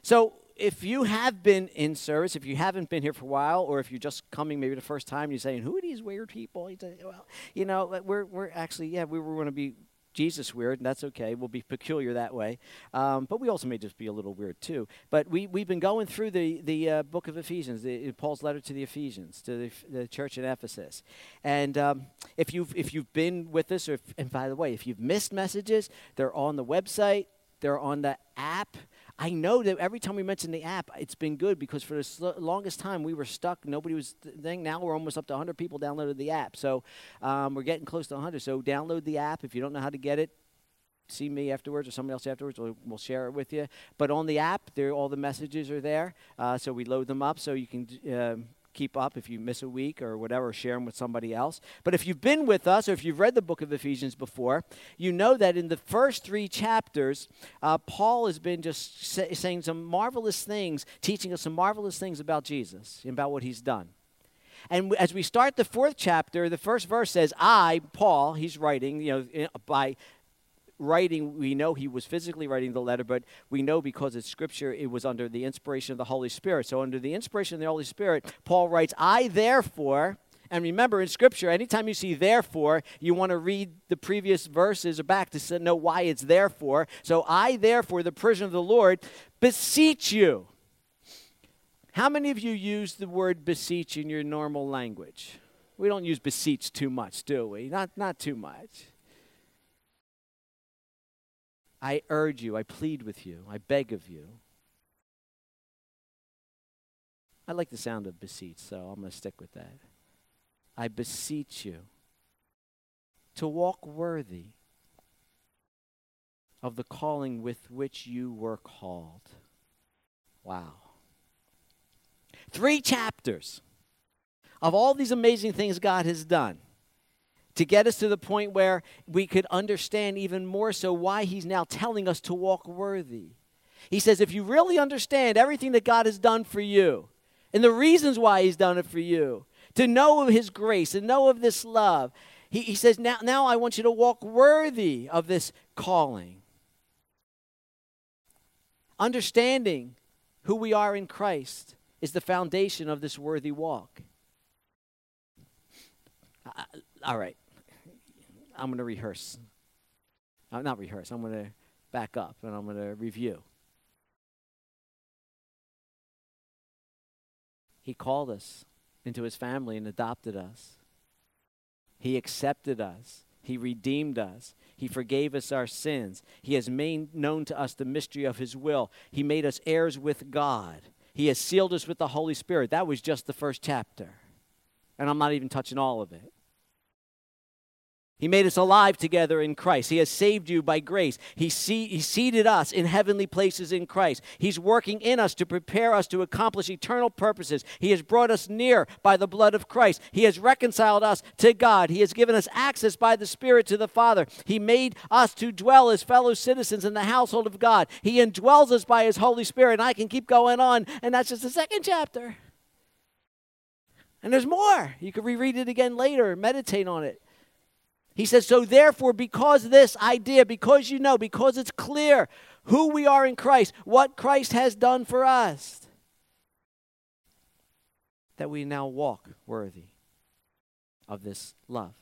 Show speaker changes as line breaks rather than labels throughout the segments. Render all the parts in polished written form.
So if you have been in service, if you haven't been here for a while, or if you're just coming maybe the first time, you're saying, who are these weird people? You say, well, we're actually, we were going to be Jesus weird, and that's okay. We'll be peculiar that way. But we also may just be a little weird too. But we've been going through the book of Ephesians, Paul's letter to the Ephesians, to the church in Ephesus. And if you've been with us, and by the way, if you've missed messages, they're on the website, they're on the app. I know that every time we mention the app, it's been good because for the longest time we were stuck. Nobody was thing. Now we're almost up to 100 people downloaded the app. So we're getting close to 100. So download the app. If you don't know how to get it, see me afterwards or somebody else afterwards. We'll share it with you. But on the app, all the messages are there. So we load them up so you can keep up if you miss a week or whatever, share them with somebody else. But if you've been with us or if you've read the book of Ephesians before, you know that in the first 3 chapters, Paul has been just saying some marvelous things, teaching us some marvelous things about Jesus and about what he's done. And as we start the 4th chapter, the first verse says, I, Paul, he's writing, by writing, we know he was physically writing the letter, but we know because it's scripture, it was under the inspiration of the Holy Spirit. So under the inspiration of the Holy Spirit, Paul writes, I therefore, and remember in scripture, anytime you see therefore, you want to read the previous verses or back to know why it's therefore. So I therefore, the prisoner of the Lord, beseech you. How many of you use the word beseech in your normal language? We don't use beseech too much, do we? Not too much. I urge you, I plead with you, I beg of you. I like the sound of beseech, so I'm going to stick with that. I beseech you to walk worthy of the calling with which you were called. Wow. 3 chapters of all these amazing things God has done to get us to the point where we could understand even more so why he's now telling us to walk worthy. He says, if you really understand everything that God has done for you and the reasons why he's done it for you, to know of his grace and know of this love, he says, now I want you to walk worthy of this calling. Understanding who we are in Christ is the foundation of this worthy walk. All right. I'm going to rehearse. Not rehearse. I'm going to back up and I'm going to review. He called us into his family and adopted us. He accepted us. He redeemed us. He forgave us our sins. He has made known to us the mystery of his will. He made us heirs with God. He has sealed us with the Holy Spirit. That was just the first chapter. And I'm not even touching all of it. He made us alive together in Christ. He has saved you by grace. He seated us in heavenly places in Christ. He's working in us to prepare us to accomplish eternal purposes. He has brought us near by the blood of Christ. He has reconciled us to God. He has given us access by the Spirit to the Father. He made us to dwell as fellow citizens in the household of God. He indwells us by his Holy Spirit. And I can keep going on, and that's just the 2nd chapter. And there's more. You can reread it again later, meditate on it. He says, so therefore, because this idea, because because it's clear who we are in Christ, what Christ has done for us, that we now walk worthy of this love.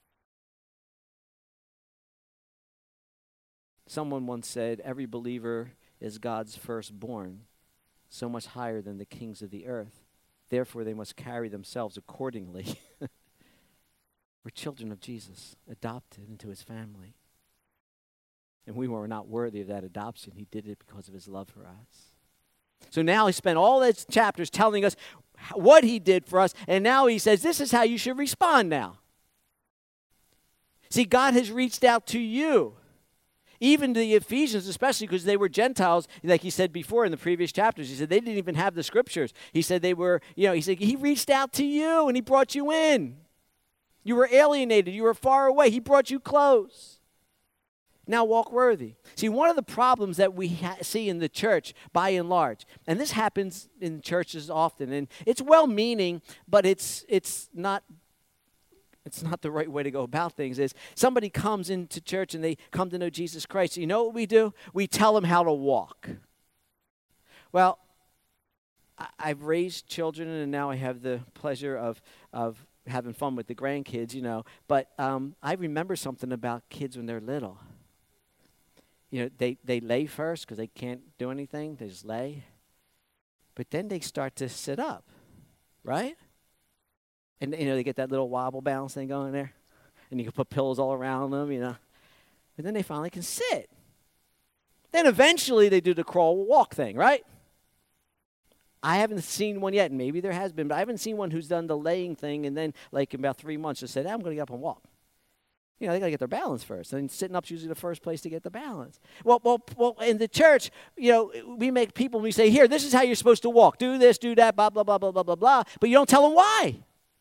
Someone once said, every believer is God's firstborn, so much higher than the kings of the earth. Therefore, they must carry themselves accordingly. We're children of Jesus, adopted into his family. And we were not worthy of that adoption. He did it because of his love for us. So now he spent all those chapters telling us what he did for us, and now he says, this is how you should respond now. See, God has reached out to you. Even to the Ephesians, especially because they were Gentiles, like he said before in the previous chapters. He said they didn't even have the scriptures. He said they were, he said he reached out to you and he brought you in. You were alienated. You were far away. He brought you close. Now walk worthy. See, one of the problems that we see in the church, by and large, and this happens in churches often, and it's well-meaning, but it's not the right way to go about things, is somebody comes into church and they come to know Jesus Christ. You know what we do? We tell them how to walk. Well, I've raised children, and now I have the pleasure of having fun with the grandkids, you know. But I remember something about kids when they're little. You know, they lay first because they can't do anything. They just lay. But then they start to sit up, right? And, you know, they get that little wobble bounce thing going there. And you can put pillows all around them, you know. But then they finally can sit. Then eventually they do the crawl walk thing, right? I haven't seen one yet. Maybe there has been, but I haven't seen one who's done the laying thing and then, like, in about 3 months just said, I'm going to get up and walk. You know, they got to get their balance first. And sitting up's usually the first place to get the balance. Well, in the church, you know, we make people, we say, here, this is how you're supposed to walk. Do this, do that, blah, blah, blah, blah, blah, blah, blah. But you don't tell them why.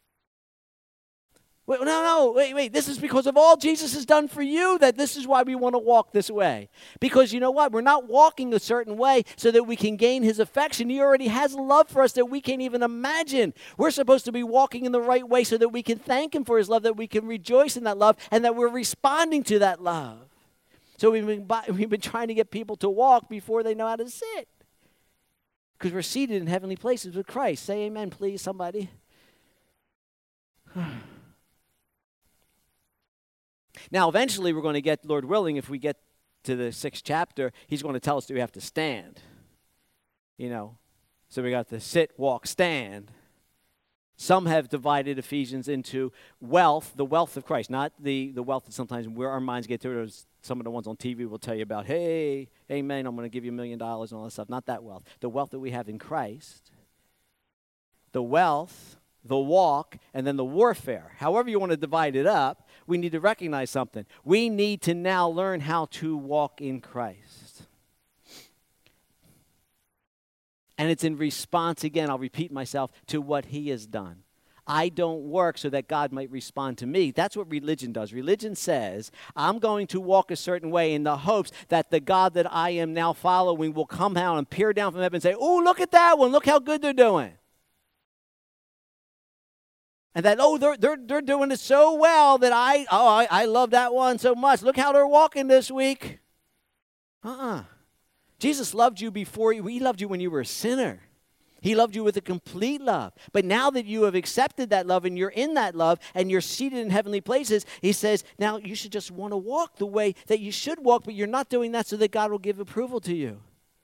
Wait. This is because of all Jesus has done for you that this is why we want to walk this way. Because you know what? We're not walking a certain way so that we can gain his affection. He already has love for us that we can't even imagine. We're supposed to be walking in the right way so that we can thank him for his love, that we can rejoice in that love, and that we're responding to that love. So we've been trying to get people to walk before they know how to sit. Because we're seated in heavenly places with Christ. Say amen, please, somebody. Now, eventually, we're going to get, Lord willing, if we get to the 6th chapter, he's going to tell us that we have to stand. You know, so we got the sit, walk, stand. Some have divided Ephesians into wealth, the wealth of Christ, not the wealth that sometimes where our minds get to. Some of the ones on TV will tell you about, hey, amen, I'm going to give you $1 million and all that stuff. Not that wealth. The wealth that we have in Christ. The wealth, the walk, and then the warfare. However you want to divide it up, we need to recognize something. We need to now learn how to walk in Christ. And it's in response, again, I'll repeat myself, to what he has done. I don't work so that God might respond to me. That's what religion does. Religion says, I'm going to walk a certain way in the hopes that the God that I am now following will come down and peer down from heaven and say, oh, look at that one. Look how good they're doing. And that, they're doing it so well that I love that one so much. Look how they're walking this week. Jesus loved you before he loved you when you were a sinner. He loved you with a complete love. But now that you have accepted that love and you're in that love and you're seated in heavenly places, he says, now you should just want to walk the way that you should walk, but you're not doing that so that God will give approval to you.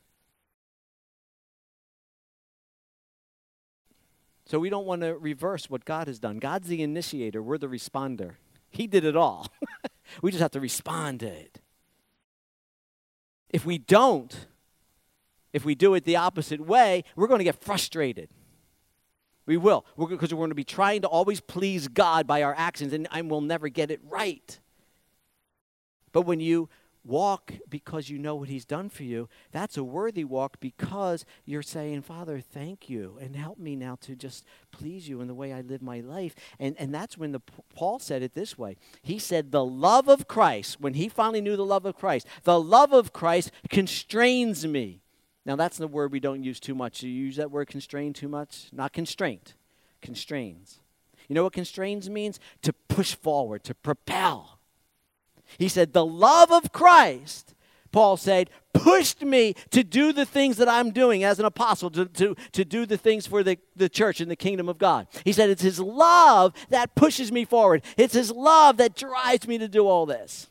So we don't want to reverse what God has done. God's the initiator. We're the responder. He did it all. We just have to respond to it. If we don't, if we do it the opposite way, we're going to get frustrated. We will. Because we're going to be trying to always please God by our actions, and we'll never get it right. But when you walk because you know what he's done for you, that's a worthy walk because you're saying, Father, thank you, and help me now to just please you in the way I live my life. And that's when Paul said it this way. He said the love of Christ, when he finally knew the love of Christ, the love of Christ constrains me. Now that's the word we don't use too much. You use that word constrain too much? Not constraint, constrains. You know what constrains means? To push forward, to propel. He said, the love of Christ, Paul said, pushed me to do the things that I'm doing as an apostle, to do the things for the church and the kingdom of God. He said, it's his love that pushes me forward. It's his love that drives me to do all this.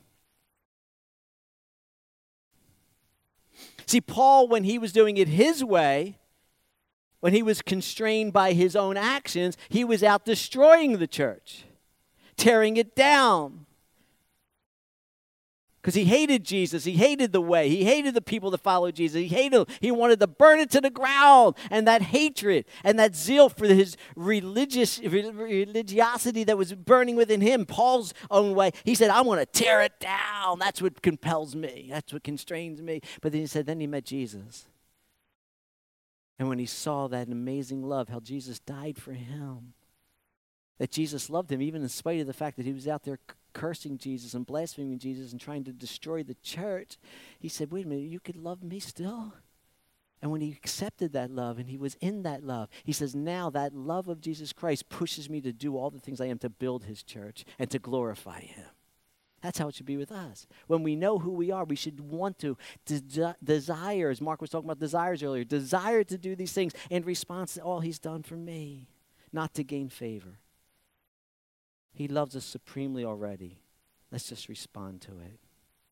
See, Paul, when he was doing it his way, when he was constrained by his own actions, he was out destroying the church, tearing it down. Because he hated Jesus. He hated the way. He hated the people that followed Jesus. He wanted to burn it to the ground. And that hatred and that zeal for his religiosity that was burning within him, Paul's own way, he said, I want to tear it down. That's what compels me. That's what constrains me. But then he said, then he met Jesus. And when he saw that amazing love, how Jesus died for him, that Jesus loved him, even in spite of the fact that he was out there cursing Jesus and blaspheming Jesus and trying to destroy the church, he said, wait a minute, you could love me still? And when he accepted that love and he was in that love, he says, now that love of Jesus Christ pushes me to do all the things I am to build his church and to glorify him. That's how it should be with us. When we know who we are, we should want to desire, as Mark was talking about desires earlier, desire to do these things in response to all he's done for me, not to gain favor. He loves us supremely already. Let's just respond to it.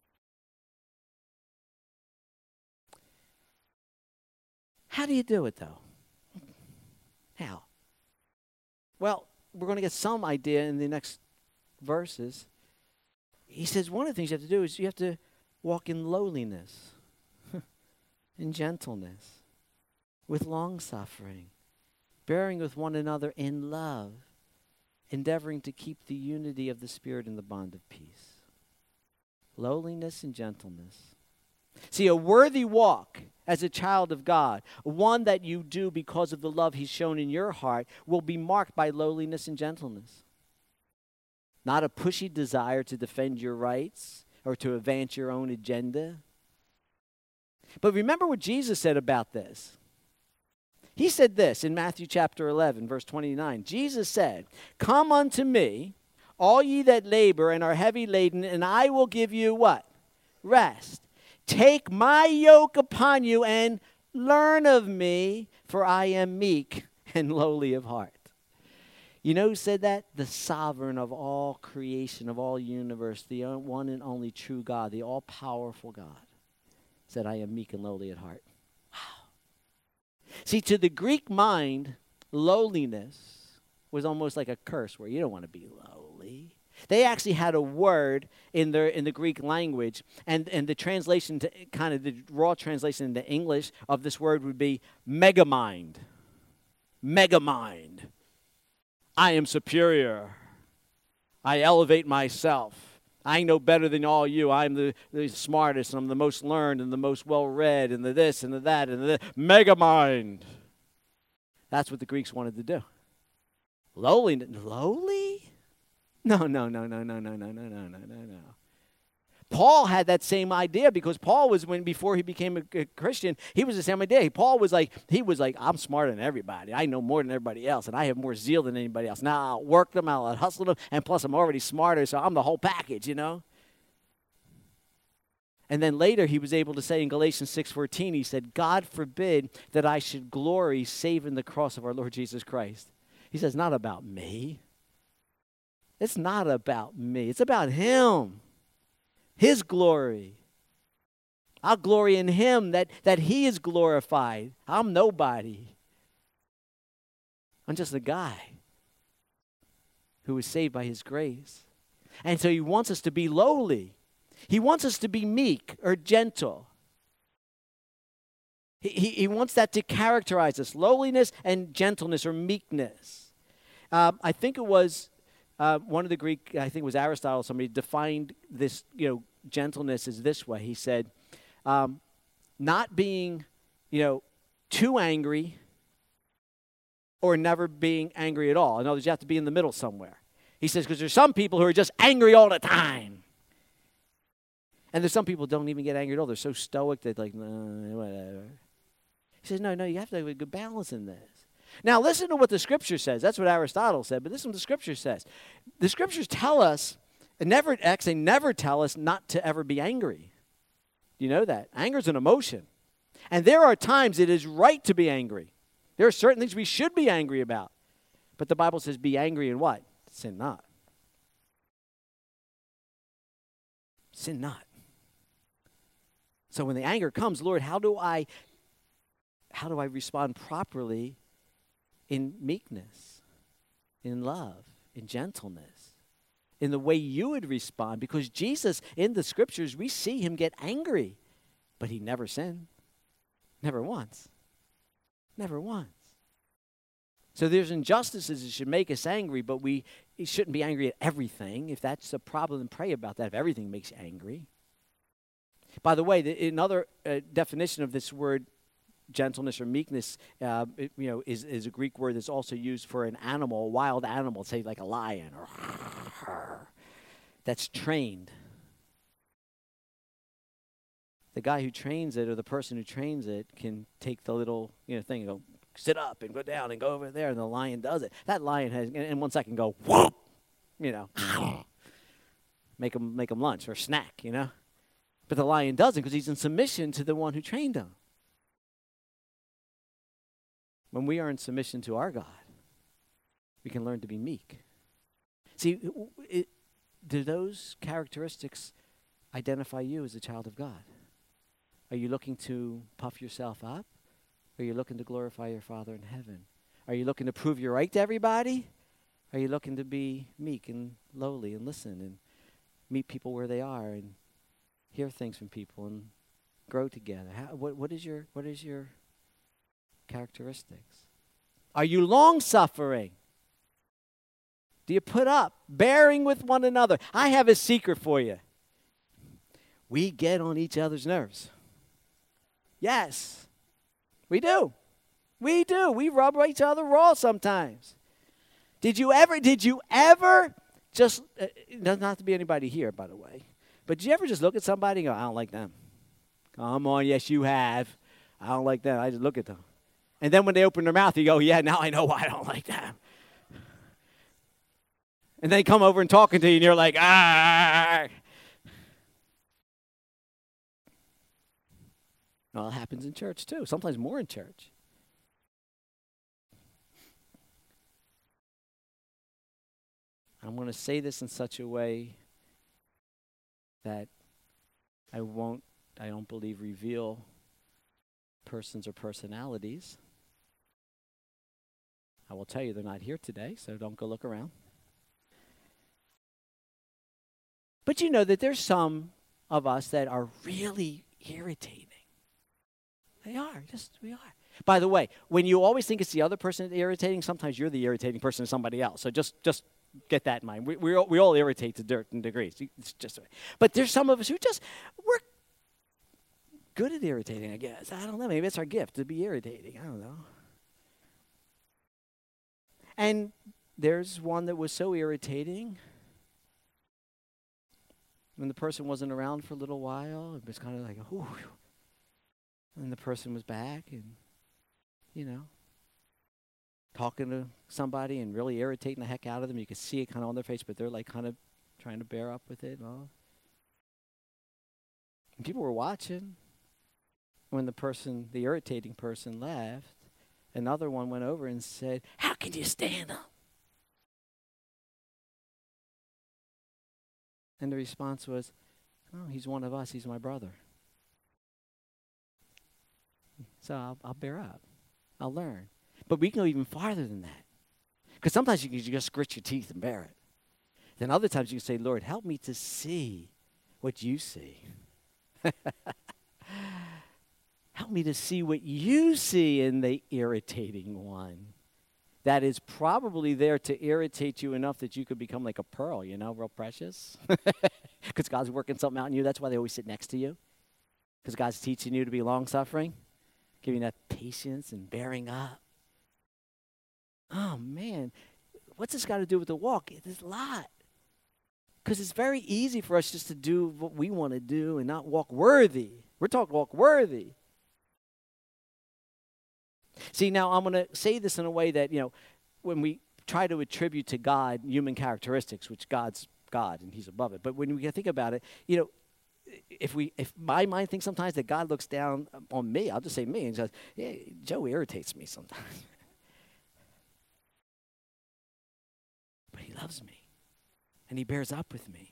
How do you do it, though? How? Well, we're going to get some idea in the next verses. He says one of the things you have to do is you have to walk in lowliness, in gentleness, with long-suffering, bearing with one another in love, endeavoring to keep the unity of the Spirit in the bond of peace. Lowliness and gentleness. See, a worthy walk as a child of God, one that you do because of the love he's shown in your heart, will be marked by lowliness and gentleness. Not a pushy desire to defend your rights or to advance your own agenda. But remember what Jesus said about this. He said this in Matthew chapter 11, verse 29. Jesus said, "Come unto me, all ye that labor and are heavy laden, and I will give you" what? Rest. "Take my yoke upon you and learn of me, for I am meek and lowly of heart." You know who said that? The sovereign of all creation, of all universe, the one and only true God, the all-powerful God, said, "I am meek and lowly at heart." Wow. See, to the Greek mind, lowliness was almost like a curse word. You don't want to be lowly. They actually had a word in the Greek language, and the translation, to kind of the raw translation into English of this word would be megamind. Megamind. I am superior. I elevate myself. I know better than all you. I'm the smartest, and I'm the most learned, and the most well-read, and the this, and the that, and the megamind. That's what the Greeks wanted to do. Lowly? No. Paul had that same idea because Paul was, before he became a Christian, he was the same idea. Paul was like, I'm smarter than everybody. I know more than everybody else, and I have more zeal than anybody else. Now I'll work them, I'll hustle them, and plus I'm already smarter, so I'm the whole package, you know? And then later he was able to say in Galatians 6:14, he said, "God forbid that I should glory save in the cross of our Lord Jesus Christ." He says, not about me. It's not about me. It's about him. His glory. I'll glory in him that he is glorified. I'm nobody. I'm just a guy who was saved by his grace. And so he wants us to be lowly. He wants us to be meek or gentle. He wants that to characterize us, lowliness and gentleness or meekness. I think it was one of the Greek, I think it was Aristotle, somebody defined this, gentleness is this way. He said, not being, too angry or never being angry at all. In other words, you have to be in the middle somewhere. He says, because there's some people who are just angry all the time. And there's some people who don't even get angry at all. They're so stoic that whatever. He says, no, you have to have a good balance in this. Now, listen to what the Scripture says. That's what Aristotle said, but this is what the Scripture says. The Scriptures tell us, never tell us not to ever be angry. Do you know that? Anger is an emotion. And there are times it is right to be angry. There are certain things we should be angry about. But the Bible says be angry and what? Sin not. Sin not. So when the anger comes, Lord, how do I respond properly in meekness, in love, in gentleness, in the way you would respond? Because Jesus, in the Scriptures, we see him get angry, but he never sinned. Never once. Never once. So there's injustices that should make us angry, but we shouldn't be angry at everything. If that's a problem, then pray about that, if everything makes you angry. By the way, another definition of this word gentleness or meekness, is a Greek word that's also used for an animal, a wild animal, say like a lion or that's trained. The guy who trains it or the person who trains it can take the little thing and go sit up and go down and go over there, and the lion does it. That lion has in 1 second go whoop, make him lunch or snack, you know. But the lion doesn't because he's in submission to the one who trained him. When we are in submission to our God, we can learn to be meek. See, do those characteristics identify you as a child of God? Are you looking to puff yourself up? Or are you looking to glorify your Father in heaven? Are you looking to prove you're right to everybody? Are you looking to be meek and lowly and listen and meet people where they are and hear things from people and grow together? What is your characteristics? Are you long-suffering? Do you put up, bearing with one another? I have a secret for you. We get on each other's nerves. Yes, we do. We do. We rub each other raw sometimes. Did you ever just, it doesn't have to be anybody here, by the way, but did you ever just look at somebody and go, I don't like them? Come on, yes, you have. I don't like them. I just look at them. And then when they open their mouth, you go, yeah, now I know why I don't like them. And they come over and talking to you, and you're like, ah. Well, it happens in church, too. Sometimes more in church. I'm going to say this in such a way that I don't believe reveal persons or personalities. I will tell you they're not here today, so don't go look around. But you know that there's some of us that are really irritating. They are, we are. By the way, when you always think it's the other person that's irritating, sometimes you're the irritating person to somebody else. So just get that in mind. We all irritate to certain degrees. It's just, but there's some of us who we're good at irritating, I guess. I don't know. Maybe it's our gift to be irritating. I don't know. And there's one that was so irritating. When the person wasn't around for a little while, it was kind of like, ooh. And the person was back and, talking to somebody and really irritating the heck out of them. You could see it kind of on their face, but they're like kind of trying to bear up with it and all. And people were watching. When the irritating person left, another one went over and said, how can you stand him? And the response was, oh, he's one of us. He's my brother. So I'll bear up. I'll learn. But we can go even farther than that. Because sometimes you can just grit your teeth and bear it. Then other times you can say, Lord, help me to see what you see. Help me to see what you see in the irritating one. That is probably there to irritate you enough that you could become like a pearl, real precious. Because God's working something out in you. That's why they always sit next to you. Because God's teaching you to be long-suffering, giving that patience and bearing up. Oh, man. What's this got to do with the walk? There's a lot. Because it's very easy for us just to do what we want to do and not walk worthy. We're talking walk worthy. See, now I'm going to say this in a way that, when we try to attribute to God human characteristics, which God's God and he's above it. But when we think about it, if my mind thinks sometimes that God looks down on me, I'll just say me and says, yeah, Joe irritates me sometimes. But he loves me and he bears up with me.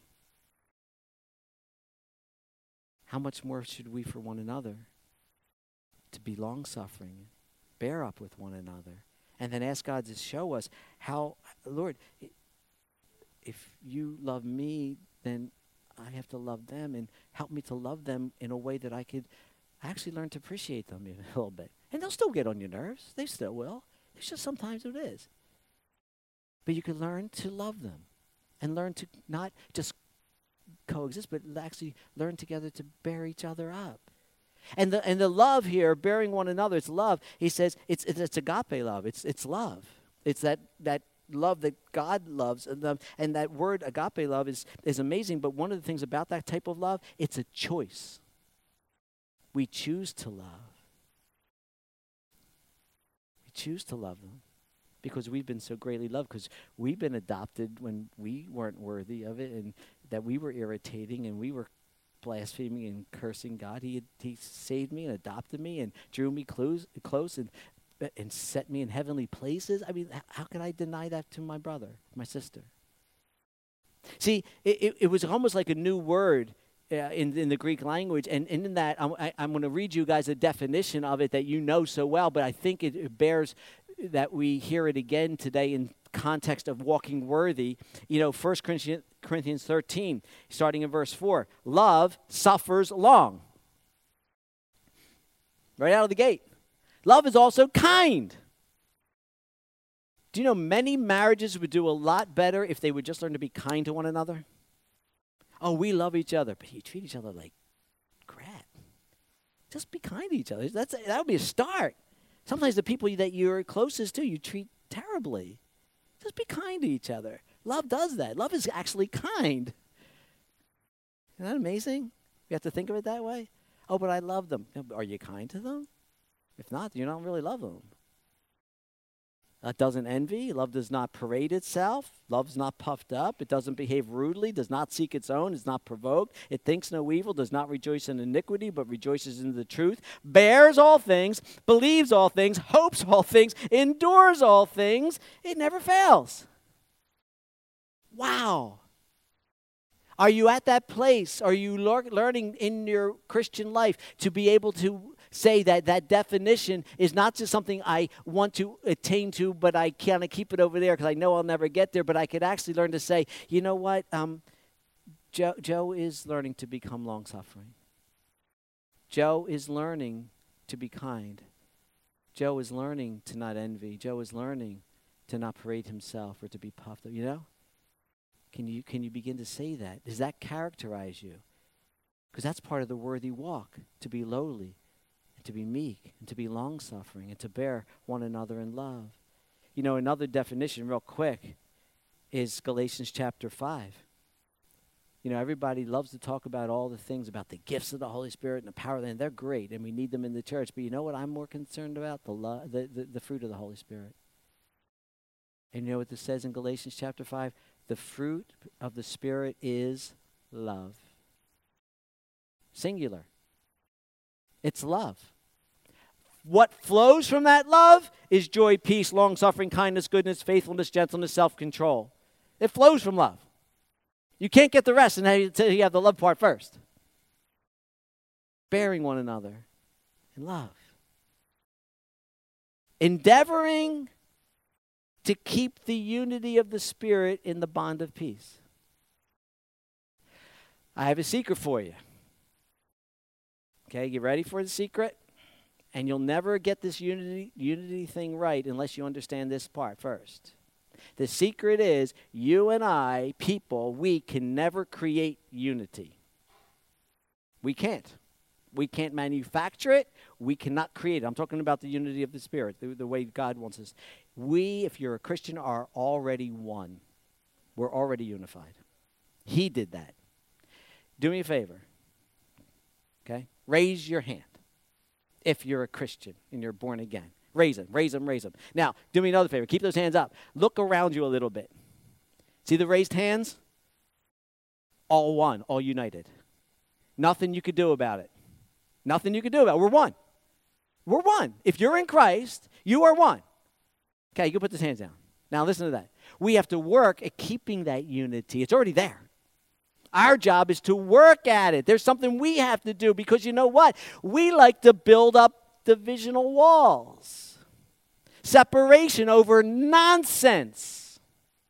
How much more should we for one another to be long-suffering, bear up with one another, and then ask God to show us how, Lord, if you love me, then I have to love them, and help me to love them in a way that I could actually learn to appreciate them a little bit. And they'll still get on your nerves. They still will. It's just sometimes it is. But you can learn to love them and learn to not just coexist, but actually learn together to bear each other up. And the love here, bearing one another, it's love. He says it's agape love. It's love. It's that love that God loves. And that word agape love is amazing. But one of the things about that type of love, it's a choice. We choose to love. We choose to love them because we've been so greatly loved, because we've been adopted when we weren't worthy of it, and that we were irritating and we were blaspheming and cursing God, he saved me and adopted me and drew me close and set me in heavenly places. I mean, how could I deny that to my brother, my sister? See, it was almost like a new word in the Greek language, and in that, I'm going to read you guys a definition of it that you know so well, but I think it bears that we hear it again today in context of walking worthy. 1 Corinthians 13, starting in verse 4, love suffers long. Right out of the gate. Love is also kind. Do you know many marriages would do a lot better if they would just learn to be kind to one another? Oh, we love each other, but you treat each other like crap. Just be kind to each other. That would be a start. Sometimes the people that you're closest to, you treat terribly. Just be kind to each other. Love does that. Love is actually kind. Isn't that amazing? You have to think of it that way. Oh, but I love them. Are you kind to them? If not, you don't really love them. Doesn't envy. Love does not parade itself. Love is not puffed up. It doesn't behave rudely, does not seek its own, is not provoked. It thinks no evil, does not rejoice in iniquity, but rejoices in the truth. Bears all things, believes all things, hopes all things, endures all things. It never fails. Wow. Are you at that place? Are you learning in your Christian life to be able to say that definition is not just something I want to attain to, but I kind of keep it over there because I know I'll never get there, but I could actually learn to say, you know what, Joe is learning to become long-suffering. Joe is learning to be kind. Joe is learning to not envy. Joe is learning to not parade himself or to be puffed up, Can you begin to say that? Does that characterize you? Because that's part of the worthy walk, to be lowly, and to be meek, and to be long-suffering, and to bear one another in love. Another definition real quick is Galatians chapter 5. Everybody loves to talk about all the things about the gifts of the Holy Spirit and the power of them. They're great, and we need them in the church. But you know what I'm more concerned about? The fruit of the Holy Spirit. And you know what this says in Galatians chapter 5? The fruit of the Spirit is love. Singular. It's love. What flows from that love is joy, peace, long-suffering, kindness, goodness, faithfulness, gentleness, self-control. It flows from love. You can't get the rest until you have the love part first. Bearing one another in love. Endeavoring to keep the unity of the Spirit in the bond of peace. I have a secret for you. Okay, you ready for the secret? And you'll never get this unity thing right unless you understand this part first. The secret is you and I, people, we can never create unity. We can't. We can't manufacture it. We cannot create it. I'm talking about the unity of the Spirit, the way God wants us. We, if you're a Christian, are already one. We're already unified. He did that. Do me a favor. Okay? Raise your hand if you're a Christian and you're born again. Raise them, raise them, raise them. Now, do me another favor. Keep those hands up. Look around you a little bit. See the raised hands? All one, all united. Nothing you could do about it. Nothing you could do about it. We're one. We're one. If you're in Christ, you are one. Okay, you can put those hands down. Now listen to that. We have to work at keeping that unity. It's already there. Our job is to work at it. There's something we have to do because you know what? We like to build up divisional walls. Separation over nonsense.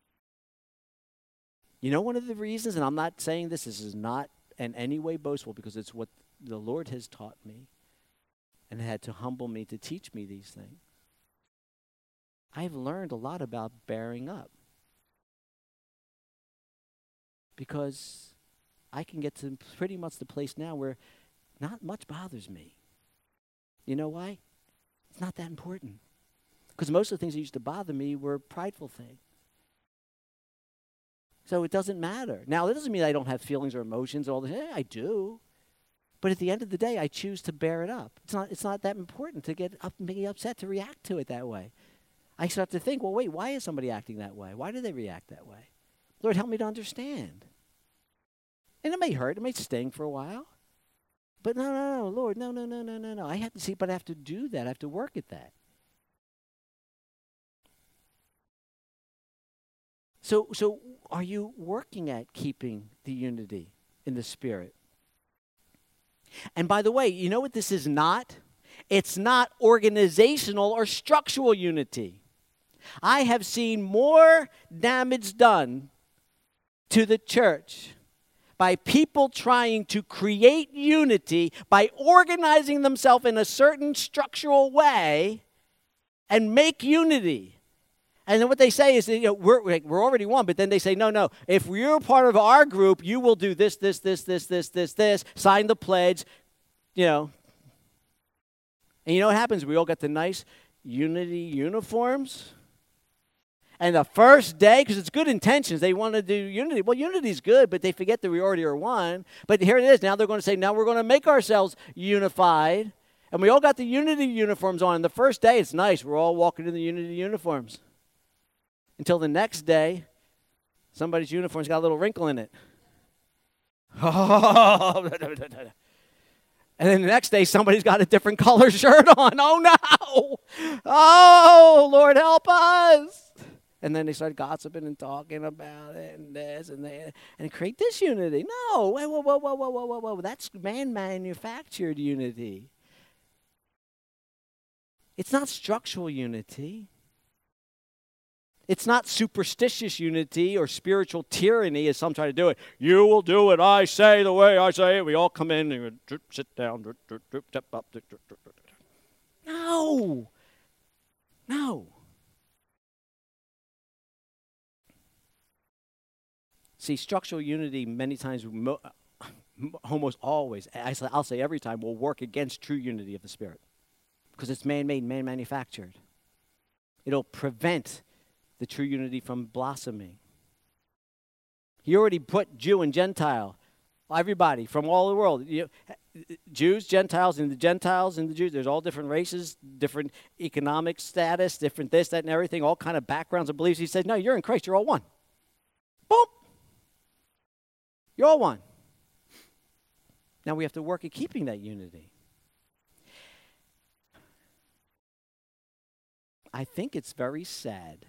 You know one of the reasons, and I'm not saying this is not in any way boastful because it's what the Lord has taught me and had to humble me to teach me these things. I've learned a lot about bearing up because I can get to pretty much the place now where not much bothers me. You know why? It's not that important. Because most of the things that used to bother me were prideful things. So it doesn't matter. Now, that doesn't mean I don't have feelings or emotions or all this. Yeah, I do. But at the end of the day, I choose to bear it up. It's not that important to get upset, to react to it that way. I start to think, well, wait, why is somebody acting that way? Why do they react that way? Lord, help me to understand. And it may hurt. It may sting for a while. But no, Lord, no. I have to see, but I have to do that. I have to work at that. So are you working at keeping the unity in the Spirit? And by the way, you know what this is not? It's not organizational or structural unity. I have seen more damage done to the church by people trying to create unity by organizing themselves in a certain structural way and make unity. And then what they say is, we're already one, but then they say, no, if you're part of our group, you will do this, sign the pledge, And you know what happens? We all got the nice unity uniforms. And the first day, because it's good intentions, they want to do unity. Well, unity is good, but they forget that we already are one. But here it is. Now they're going to say, now we're going to make ourselves unified. And we all got the unity uniforms on. And the first day, it's nice. We're all walking in the unity uniforms. Until the next day, somebody's uniform's got a little wrinkle in it. And then the next day, somebody's got a different color shirt on. Oh, no. Oh, Lord, help us. And then they start gossiping and talking about it and this and that and create this unity. No. Whoa. That's man-manufactured unity. It's not structural unity. It's not superstitious unity or spiritual tyranny as some try to do it. You will do what I say the way I say it. We all come in and sit down, step up. No. See, structural unity many times, almost always, I'll say every time, will work against true unity of the Spirit. Because it's man-made, man-manufactured. It'll prevent the true unity from blossoming. He already put Jew and Gentile, everybody from all the world. Jews, Gentiles, and the Jews. There's all different races, different economic status, different this, that, and everything, all kind of backgrounds and beliefs. He said, no, you're in Christ. You're all one. Boom. You're all one. Now we have to work at keeping that unity. I think it's very sad.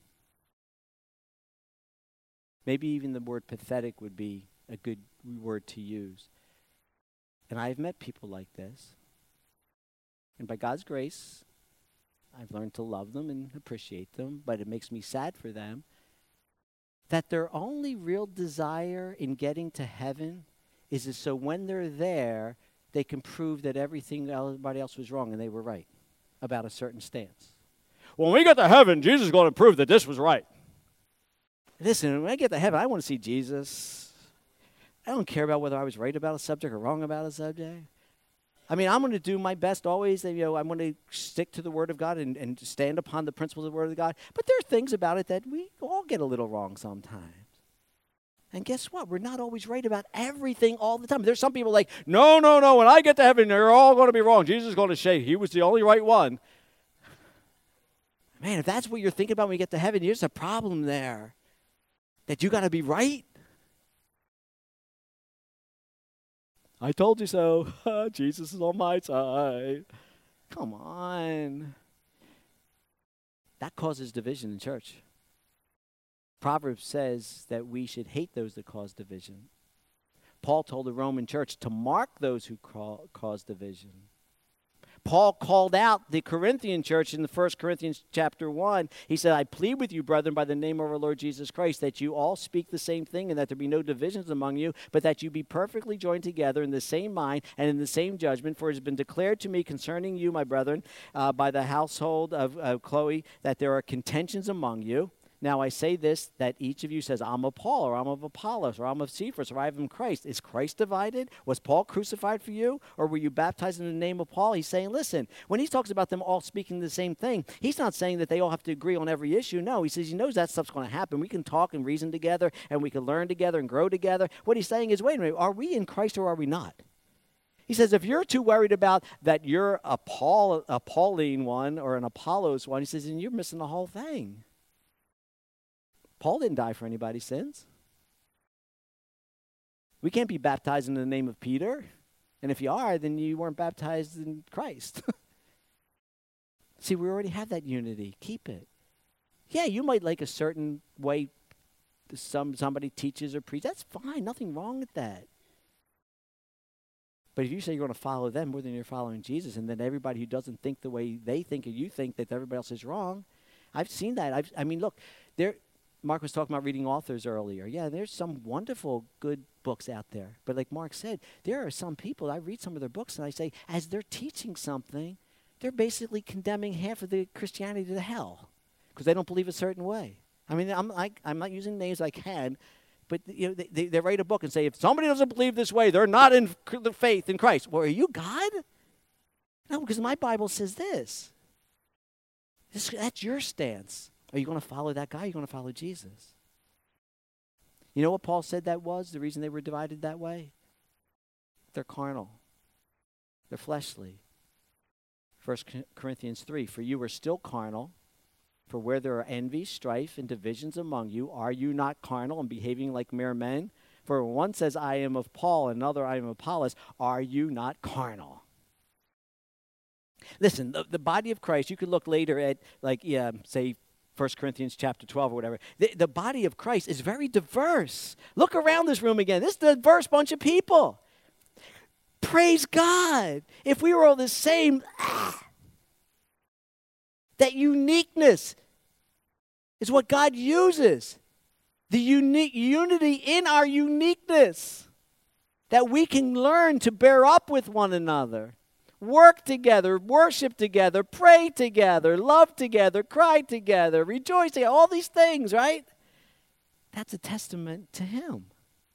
Maybe even the word pathetic would be a good word to use. And I've met people like this. And by God's grace, I've learned to love them and appreciate them, but it makes me sad for them that their only real desire in getting to heaven is so when they're there, they can prove that everybody else was wrong and they were right about a certain stance. When we get to heaven, Jesus is going to prove that this was right. Listen, when I get to heaven, I want to see Jesus. I don't care about whether I was right about a subject or wrong about a subject. I mean, I'm going to do my best always. I'm going to stick to the Word of God and stand upon the principles of the Word of God. But there are things about it that we all get a little wrong sometimes. And guess what? We're not always right about everything all the time. There's some people like, no. When I get to heaven, they're all going to be wrong. Jesus is going to say he was the only right one. Man, if that's what you're thinking about when you get to heaven, there's a problem there. That you got to be right? I told you so. Jesus is on my side. Come on. That causes division in church. Proverbs says that we should hate those that cause division. Paul told the Roman church to mark those who cause division. Paul called out the Corinthian church in the 1 Corinthians chapter 1. He said, I plead with you, brethren, by the name of our Lord Jesus Christ, that you all speak the same thing and that there be no divisions among you, but that you be perfectly joined together in the same mind and in the same judgment. For it has been declared to me concerning you, my brethren, by the household of Chloe, that there are contentions among you. Now I say this, that each of you says, I'm of Paul, or I'm of Apollos, or I'm of Cephas, or I am of Christ. Is Christ divided? Was Paul crucified for you? Or were you baptized in the name of Paul? He's saying, listen, when he talks about them all speaking the same thing, he's not saying that they all have to agree on every issue. No, he says he knows that stuff's going to happen. We can talk and reason together, and we can learn together and grow together. What he's saying is, wait a minute, are we in Christ or are we not? He says, if you're too worried about that you're a Pauline one or an Apollos one, he says, then you're missing the whole thing. Paul didn't die for anybody's sins. We can't be baptized in the name of Peter. And if you are, then you weren't baptized in Christ. See, we already have that unity. Keep it. Yeah, you might like a certain way somebody teaches or preaches. That's fine. Nothing wrong with that. But if you say you're going to follow them more than you're following Jesus, and then everybody who doesn't think the way they think or you think that everybody else is wrong, I've seen that. I mean, look, Mark was talking about reading authors earlier. Yeah, there's some wonderful, good books out there. But like Mark said, there are some people, I read some of their books, and I say, as they're teaching something, they're basically condemning half of the Christianity to hell because they don't believe a certain way. I mean, I'm not using names I can, but they write a book and say, if somebody doesn't believe this way, they're not in the faith in Christ. Well, are you God? No, because my Bible says this. That's your stance. Are you going to follow that guy? Are you going to follow Jesus? You know what Paul said that was? The reason they were divided that way? They're carnal. They're fleshly. 1 Corinthians 3, for you are still carnal. For where there are envy, strife, and divisions among you, are you not carnal and behaving like mere men? For when one says, I am of Paul, and another, I am of Apollos, are you not carnal? Listen, the body of Christ, you could look later at, say, 1 Corinthians chapter 12 or whatever. The body of Christ is very diverse. Look around this room again. This is a diverse bunch of people. Praise God. If we were all the same, that uniqueness is what God uses. The unique unity in our uniqueness. That we can learn to bear up with one another. Work together, worship together, pray together, love together, cry together, rejoice together. All these things, right? That's a testament to Him.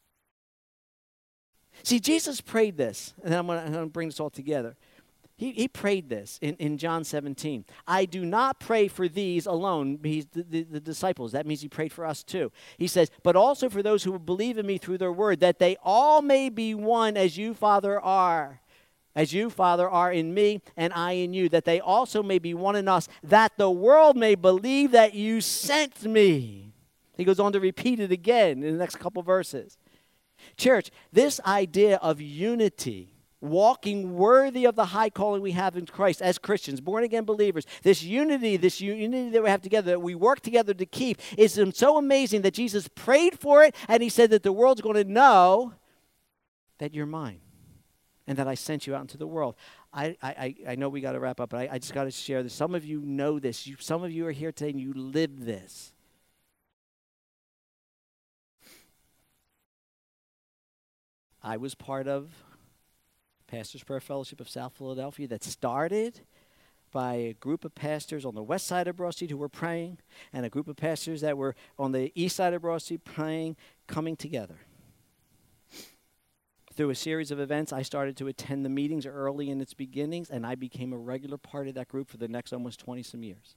See, Jesus prayed this, and I'm going to bring this all together. He prayed this in John 17. I do not pray for these alone, the disciples. That means he prayed for us too. He says, but also for those who will believe in me through their word, that they all may be one as you, Father, are. As you, Father, are in me and I in you, that they also may be one in us, that the world may believe that you sent me. He goes on to repeat it again in the next couple verses. Church, this idea of unity, walking worthy of the high calling we have in Christ as Christians, born-again believers, this unity that we have together, that we work together to keep, is so amazing that Jesus prayed for it, and he said that the world's going to know that you're mine. And that I sent you out into the world. I know we got to wrap up, but I just got to share this. Some of you know this. Some of you are here today and you live this. I was part of Pastors Prayer Fellowship of South Philadelphia that started by a group of pastors on the west side of Broad Street who were praying, and a group of pastors that were on the east side of Broad Street praying, coming together. Through a series of events, I started to attend the meetings early in its beginnings, and I became a regular part of that group for the next almost 20-some years.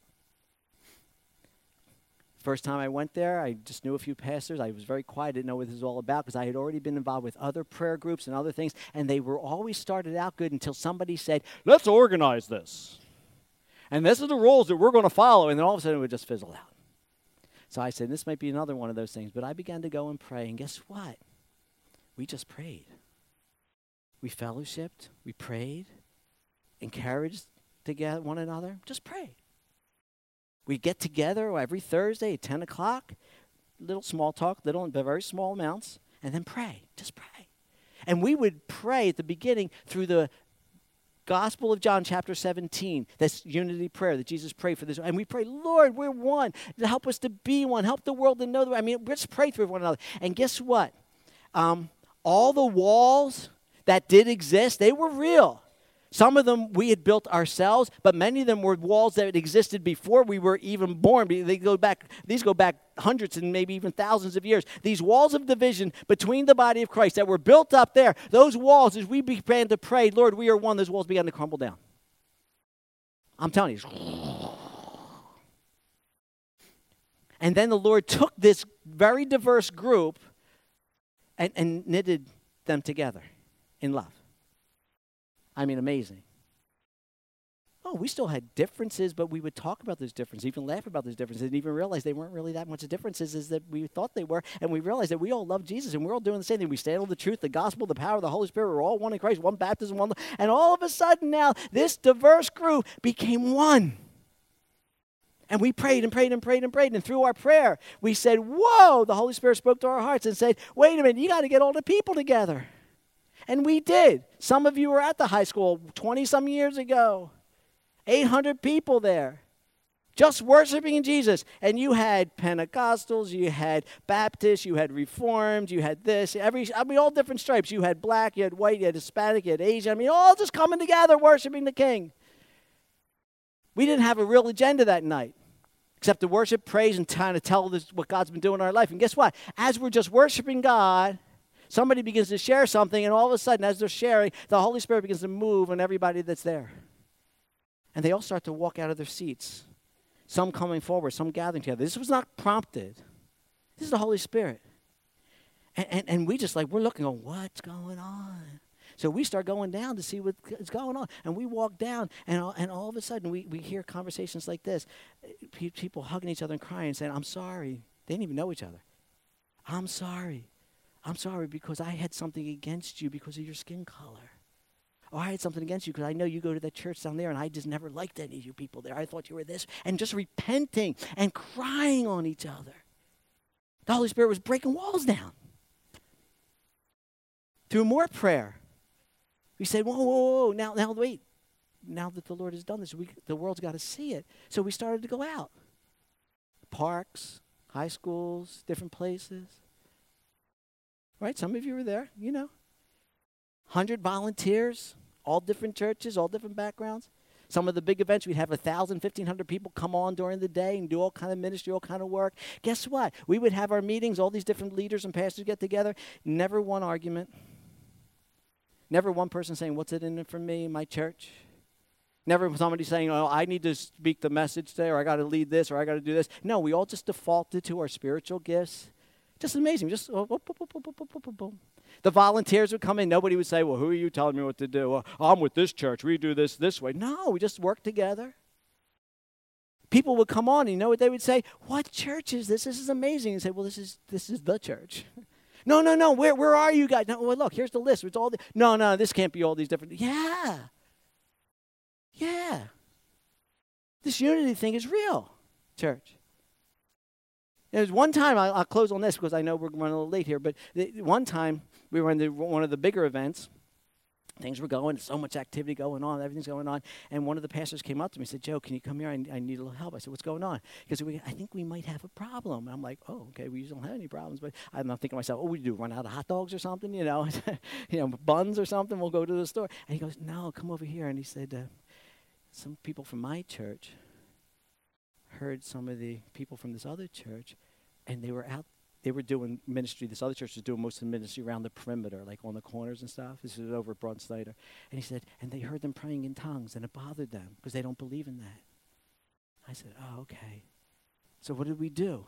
First time I went there, I just knew a few pastors. I was very quiet, didn't know what this was all about, because I had already been involved with other prayer groups and other things, and they were always started out good until somebody said, let's organize this. And this is the rules that we're going to follow, and then all of a sudden it would just fizzle out. So I said, this might be another one of those things, but I began to go and pray, and guess what? We just prayed. We fellowshipped, we prayed, encouraged together one another. Just pray. We get together every Thursday at 10 o'clock, little small talk, very small amounts, and then pray. Just pray. And we would pray at the beginning through the Gospel of John chapter 17, that's unity prayer that Jesus prayed for this. And we pray, Lord, we're one. Help us to be one. Help the world to know that. Let's pray through one another. And guess what? All the walls that did exist, they were real. Some of them we had built ourselves, but many of them were walls that existed before we were even born. These go back hundreds and maybe even thousands of years. These walls of division between the body of Christ that were built up there, those walls, as we began to pray, Lord, we are one, those walls began to crumble down. I'm telling you. And then the Lord took this very diverse group and knitted them together in love. I mean, amazing. Oh, No, we still had differences, but we would talk about those differences, even laugh about those differences, and even realize they weren't really that much differences as that we thought they were. And we realized that we all love Jesus, and we're all doing the same thing. We stand on the truth, the gospel, the power of the Holy Spirit. We're all one in Christ, one baptism, one. And all of a sudden now, this diverse group became one. And we prayed and prayed and prayed and prayed. And through our prayer, we said, whoa, the Holy Spirit spoke to our hearts and said, wait a minute, you got to get all the people together. And we did. Some of you were at the high school 20-some years ago. 800 people there. Just worshiping Jesus. And you had Pentecostals, you had Baptists, you had Reformed, you had this. All different stripes. You had black, you had white, you had Hispanic, you had Asian. All just coming together worshiping the King. We didn't have a real agenda that night, except to worship, praise, and kind of tell what God's been doing in our life. And guess what? As we're just worshiping God, somebody begins to share something, and all of a sudden, as they're sharing, the Holy Spirit begins to move on everybody that's there. And they all start to walk out of their seats, some coming forward, some gathering together. This was not prompted. This is the Holy Spirit. And we just we're looking, what's going on? So we start going down to see what's going on. And we walk down, and all of a sudden, we hear conversations like this. People hugging each other and crying and saying, I'm sorry. They didn't even know each other. I'm sorry. I'm sorry because I had something against you because of your skin color. Or I had something against you because I know you go to that church down there and I just never liked any of you people there. I thought you were this. And just repenting and crying on each other. The Holy Spirit was breaking walls down. Through more prayer, we said, whoa, now wait. Now that the Lord has done this, the world's got to see it. So we started to go out. Parks, high schools, different places. Right? Some of you were there, 100 volunteers, all different churches, all different backgrounds. Some of the big events, we'd have 1,000, 1,500 people come on during the day and do all kind of ministry, all kind of work. Guess what? We would have our meetings, all these different leaders and pastors get together. Never one argument. Never one person saying, what's it in it for me, my church? Never somebody saying, I need to speak the message today, or I got to lead this, or I got to do this. No, we all just defaulted to our spiritual gifts. Just amazing. Just boom. The volunteers would come in. Nobody would say, well, who are you telling me what to do? Well, I'm with this church. We do this way. No, we just work together. People would come on, and you know what they would say? What church is this? This is amazing. And say, well, this is the church. No. Where are you guys? No, well, look, here's the list. It's all no, this can't be all these different. Yeah. This unity thing is real, church. There was one time, I'll close on this because I know we're running a little late here, but one time we were in one of the bigger events. Things were going, so much activity going on, everything's going on. And one of the pastors came up to me and said, Joe, can you come here? I need a little help. I said, what's going on? Because I think we might have a problem. And I'm like, oh, okay, we usually don't have any problems. But I'm thinking to myself, we do run out of hot dogs or something, buns or something, we'll go to the store. And he goes, no, come over here. And he said, some people from my church heard some of the people from this other church, and they were doing ministry. This other church was doing most of the ministry around the perimeter, like on the corners and stuff. This was over at Broad Snyder. And he said, and they heard them praying in tongues, and it bothered them because they don't believe in that. I said, oh, okay. So what did we do?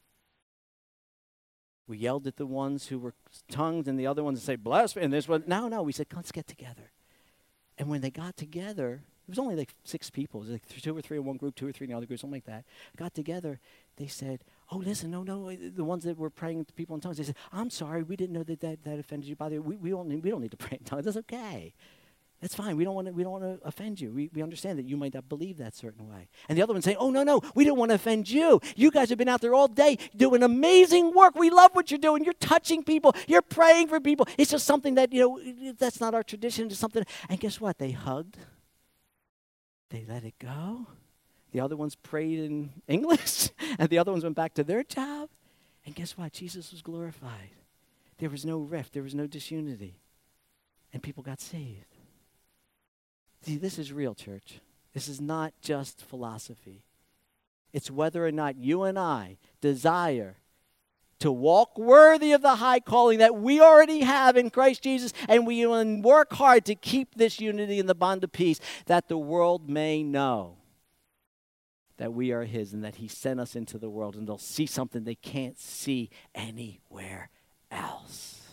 We yelled at the ones who were tongues and the other ones and say, blasphemy. And this one, no. We said, let's get together. And when they got together, it was only like 6 people. It was like 2 or 3 in one group, 2 or 3 in the other group, something like that. Got together. They said, oh, listen, no. The ones that were praying to people in tongues, they said, I'm sorry. We didn't know that offended you. By the way, we don't need to pray in tongues. That's okay. That's fine. We don't want to offend you. We understand that you might not believe that certain way. And the other one saying, oh, no. We don't want to offend you. You guys have been out there all day doing amazing work. We love what you're doing. You're touching people. You're praying for people. It's just something that, that's not our tradition. It's something. And guess what? They hugged. They let it go. The other ones prayed in English, and the other ones went back to their job. And guess what? Jesus was glorified. There was no rift. There was no disunity. And people got saved. See, this is real, church. This is not just philosophy. It's whether or not you and I desire to walk worthy of the high calling that we already have in Christ Jesus, and we will work hard to keep this unity in the bond of peace, that the world may know that we are his and that he sent us into the world, and they'll see something they can't see anywhere else.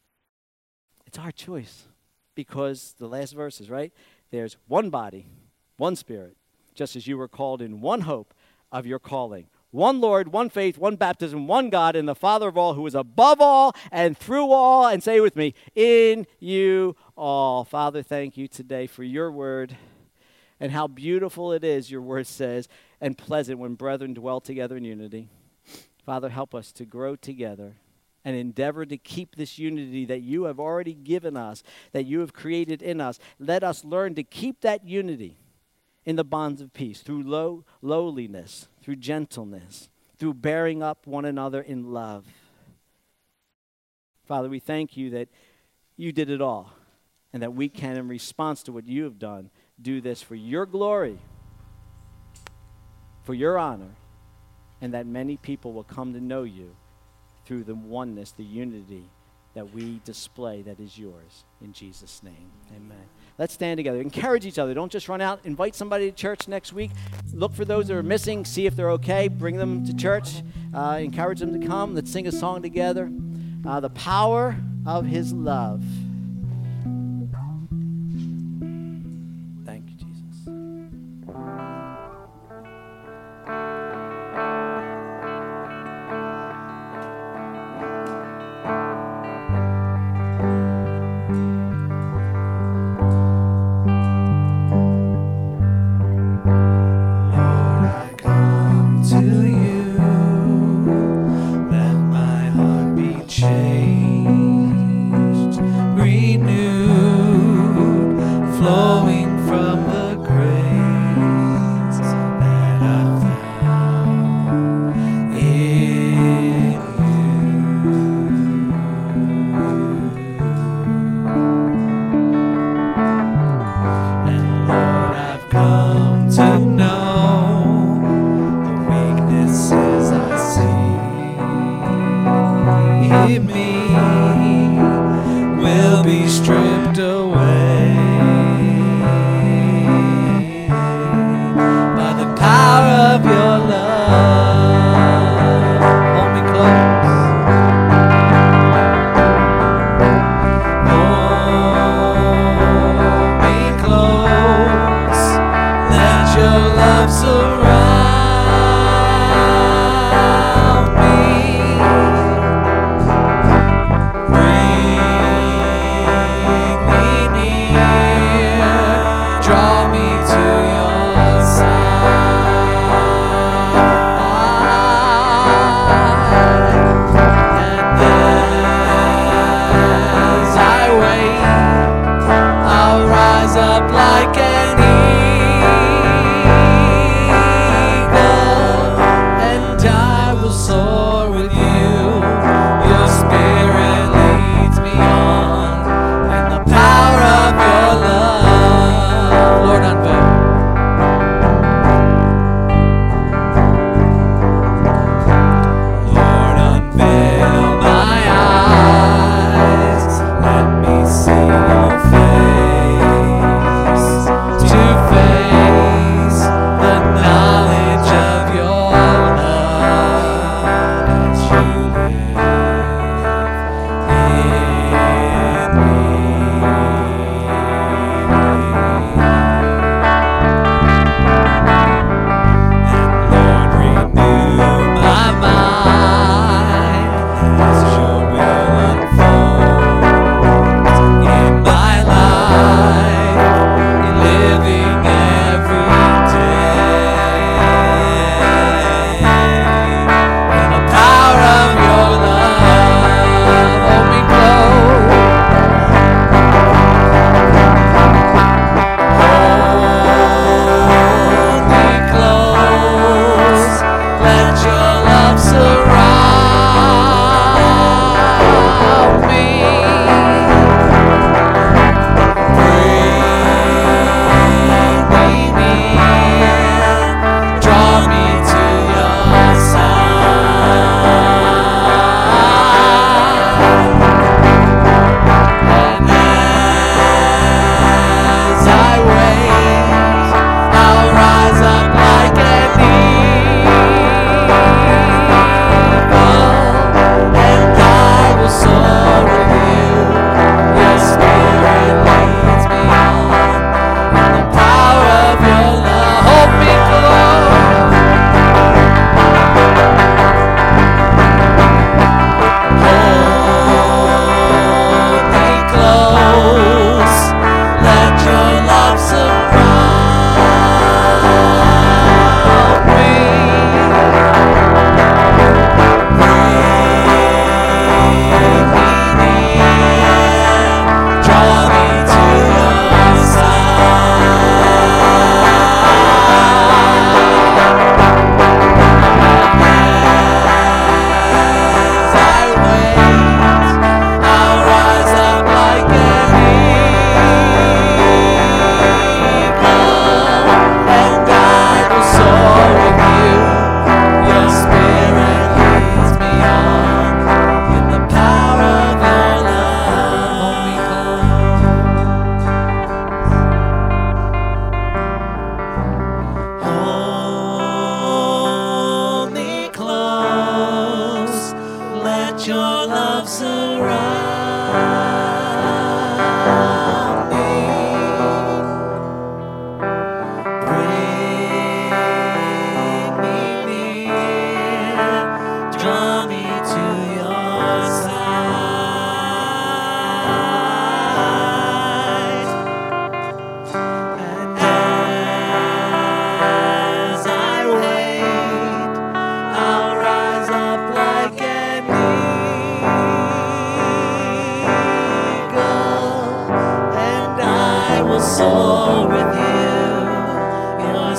It's our choice, because the last verses, right? There's one body, one Spirit, just as you were called in one hope of your calling. One Lord, one faith, one baptism, one God, and the Father of all, who is above all and through all, and say with me, in you all. Father, thank you today for your word and how beautiful it is, your word says, and pleasant when brethren dwell together in unity. Father, help us to grow together and endeavor to keep this unity that you have already given us, that you have created in us. Let us learn to keep that unity in the bonds of peace, through lowliness, through gentleness, through bearing up one another in love. Father, we thank you that you did it all, and that we can, in response to what you have done, do this for your glory, for your honor, and that many people will come to know you through the oneness, the unity that we display that is yours. In Jesus' name, amen. Let's stand together. Encourage each other. Don't just run out. Invite somebody to church next week. Look for those that are missing. See if they're okay. Bring them to church. Encourage them to come. Let's sing a song together. The power of his love. Thank you, Jesus.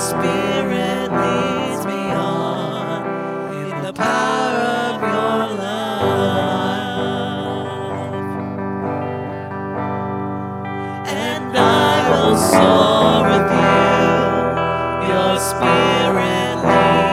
Spirit leads me on in the power of your love. And I will soar with you, your Spirit leads